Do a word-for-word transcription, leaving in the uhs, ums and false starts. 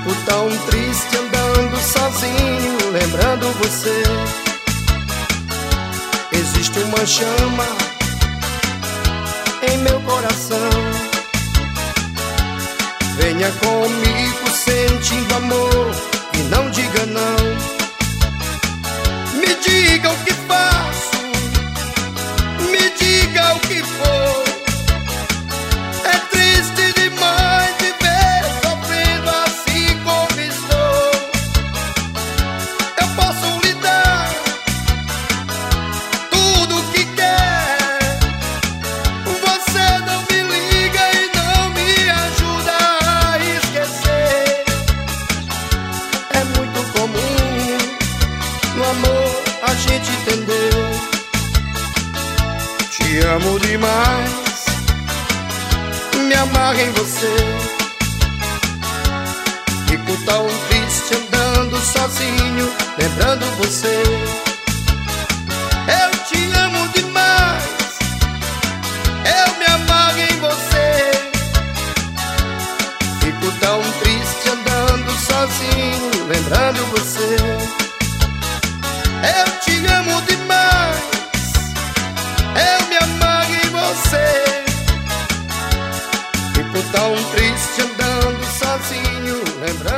Fico tão triste andando sozinho, lembrando você. Existe uma chama em meu coração. Venha comigo sentindo amor e não diga não. Me diga o que faço, me diga o que for. É triste demais de ver sofrendo assim como estou. Eu posso lhe dar tudo o que quer. Você não me liga e não me ajuda a esquecer. É muito comum no amor a gente entender. Te amo demais, me amarro em você. Fico tão triste andando sozinho, lembrando você. Eu te amo demais, eu me amarro em você. Fico tão triste andando sozinho, lembrando você. Eu te amo demais, eu me amarro em você. Fico tão triste andando sozinho, lembrando